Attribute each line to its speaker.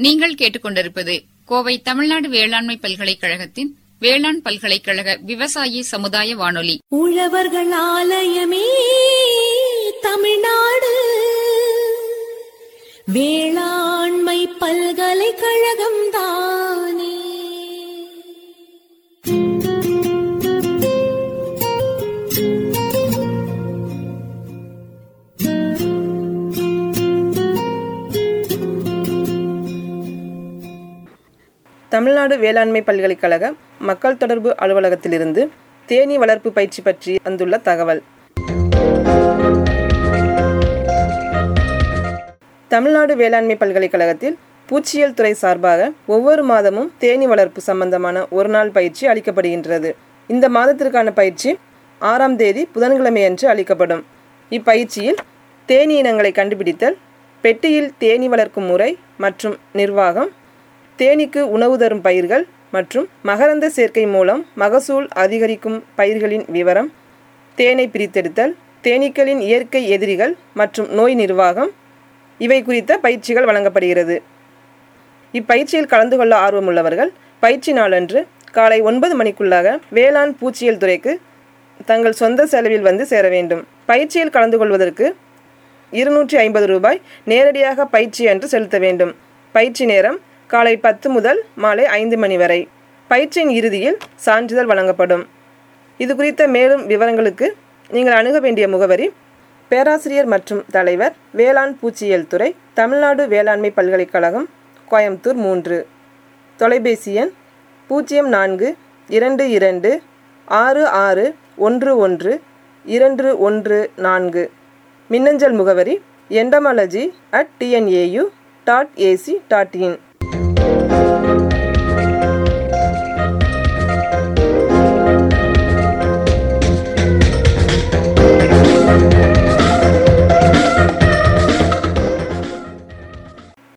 Speaker 1: நீங்கள் கேட்டுக்கொண்டிருப்பது கோவை தமிழ்நாடு வேளாண்மை பல்கலைக்கழகத்தின் வேளாண் பல்கலைக்கழக விவசாயி சமுதாய வானொலி.
Speaker 2: உழவர்கள் ஆலயமே தமிழ்நாடு வேளாண்மை பல்கலைக்கழகம் தானே.
Speaker 3: தமிழ்நாடு வேளாண்மை பல்கலைக்கழக மக்கள் தொடர்பு அலுவலகத்திலிருந்து தேனீ வளர்ப்பு பயிற்சி பற்றி வந்துள்ள தகவல். தமிழ்நாடு வேளாண்மை பல்கலைக்கழகத்தில் பூச்சியியல் துறை சார்பாக ஒவ்வொரு மாதமும் தேனீ வளர்ப்பு சம்பந்தமான ஒரு நாள் பயிற்சி அளிக்கப்படுகின்றது. இந்த மாதத்திற்கான பயிற்சி 6ஆம் தேதி புதன்கிழமையன்று அளிக்கப்படும். இப்பயிற்சியில் தேனீ இனங்களை கண்டுபிடித்தல், பெட்டியில் தேனீ வளர்க்கும் முறை மற்றும் நிர்வாகம், தேனீக்கு உணவு தரும் பயிர்கள் மற்றும் மகரந்த சேர்க்கை மூலம் மகசூல் அதிகரிக்கும் பயிர்களின் விவரம், தேனை பிரித்தெடுத்தல், தேனீக்களின் இயற்கை எதிரிகள் மற்றும் நோய் நிர்வாகம் இவை குறித்த பயிற்சிகள் வழங்கப்படுகிறது. இப்பயிற்சியில் கலந்து கொள்ள ஆர்வமுள்ளவர்கள் பயிற்சி நாளன்று காலை 9 மணிக்குள்ளாக வேளாண் பூச்சியியல் துறைக்கு தங்கள் சொந்த செலவில் வந்து சேர வேண்டும். பயிற்சியில் கலந்து கொள்வதற்கு 250 ரூபாய் நேரடியாக பயிற்சி அன்று செலுத்த வேண்டும். பயிற்சி நேரம் காலை 10 முதல் மாலை 5 மணி வரை. பயிற்சியின் இறுதியில் சான்றிதழ் வழங்கப்படும். இது குறித்த மேலும் விவரங்களுக்கு நீங்கள் அணுக வேண்டிய முகவரி: பேராசிரியர் மற்றும் தலைவர், வேளாண் பூச்சியியல் துறை, தமிழ்நாடு வேளாண்மை பல்கலைக்கழகம், கோயம்புத்தூர் 3. தொலைபேசி எண் 0426611214. மின்னஞ்சல் முகவரி entomology@tnau.ac.in.